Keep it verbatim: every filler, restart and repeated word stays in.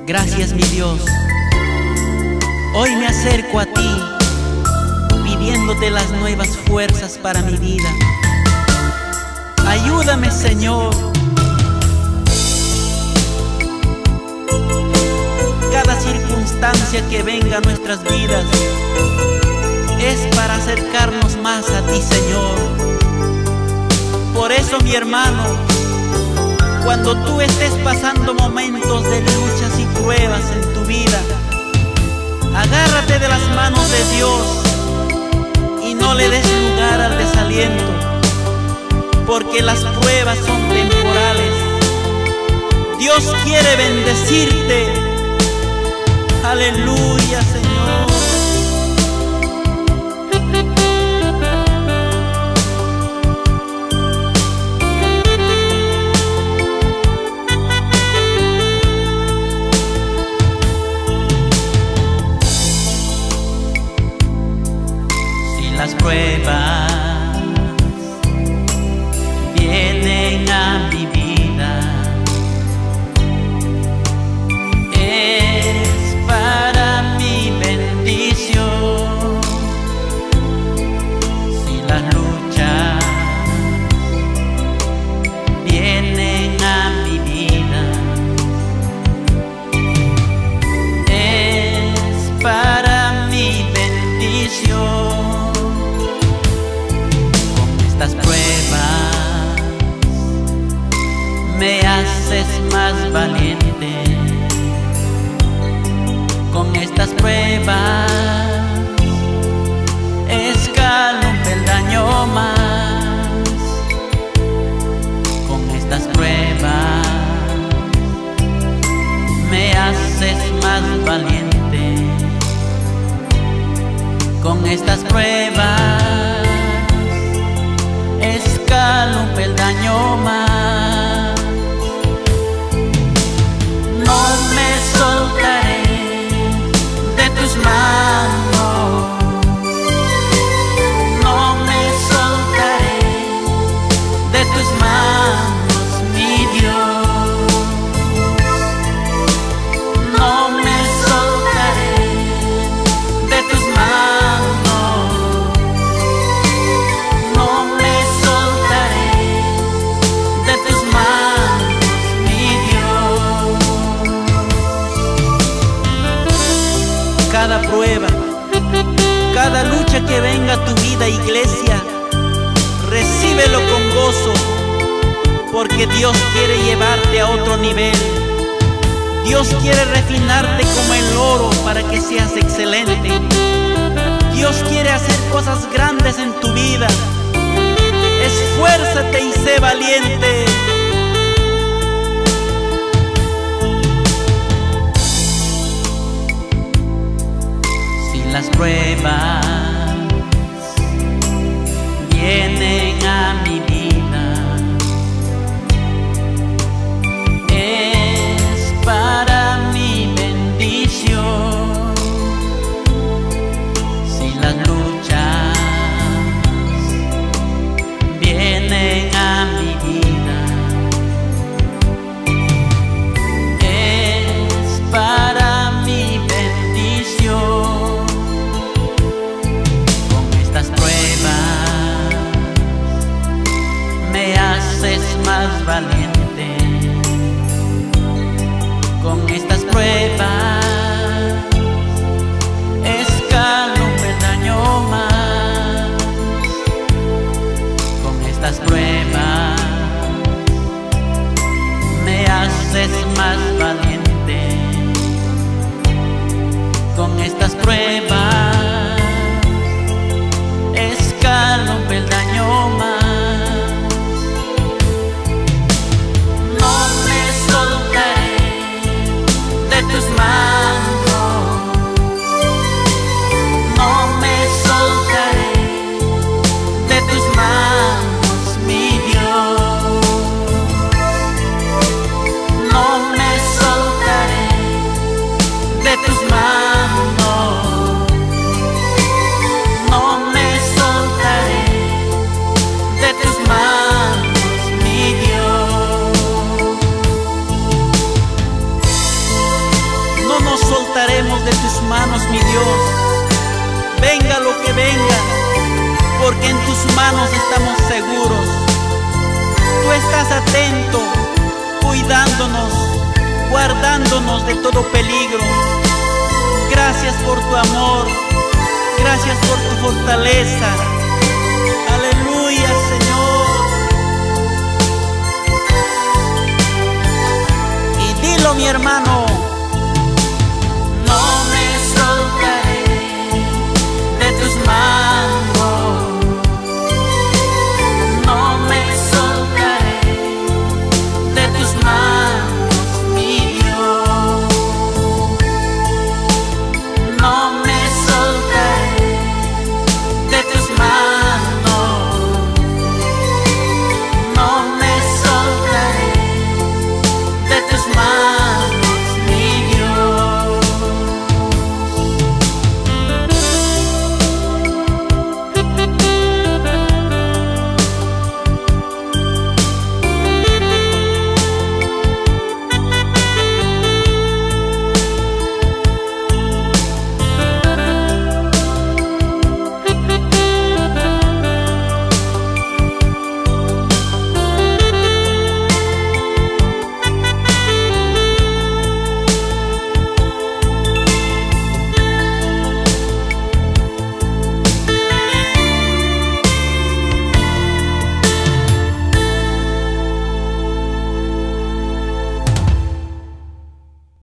Gracias, mi Dios. Hoy me acerco a ti, pidiéndote las nuevas fuerzas para mi vida. Ayúdame, Señor. Cada circunstancia que venga a nuestras vidas es para acercarnos más a ti, Señor. Por eso, mi hermano, cuando tú estés pasando momentos de luchas y pruebas en tu vida, agárrate de las manos de Dios y no le des lugar al desaliento, porque las pruebas son temporales. Dios quiere bendecirte. Aleluya, Señor. Las pruebas vienen a mi vida, es para mi bendición. Si las luchas vienen a mi vida, es para mi bendición. Estas pruebas me haces más valiente. Con estas pruebas escalo un peldaño más. Con estas pruebas me haces más valiente. Con estas pruebas escalo un peldaño más. No me soltaré de tus manos, no me soltaré de tus manos, mi Dios. No me soltaré de tus manos, no me cada prueba, cada lucha que venga a tu vida, iglesia, recíbelo con gozo, porque Dios quiere llevarte a otro nivel. Dios quiere refinarte como el oro para que seas excelente. Dios quiere hacer cosas grandes en tu vida. Esfuérzate y sé valiente. Las pruebas vienen a mi vida, es para mi bendición. Si las luchas vienen a mi vida, es para mi bendición. Me haces más valiente. Con estas pruebas escalo un peldaño más. Con estas pruebas me haces más valiente. Con estas pruebas escalo un peldaño más. Tus manos, no me soltaré de tus manos, mi Dios. No me soltaré de tus manos, mi Dios. Venga lo que venga, porque en tus manos estamos seguros. Tú estás atento, cuidándonos, guardándonos de todo peligro. Gracias por tu amor, gracias por tu fortaleza. Aleluya, Señor. Y dilo, mi hermano,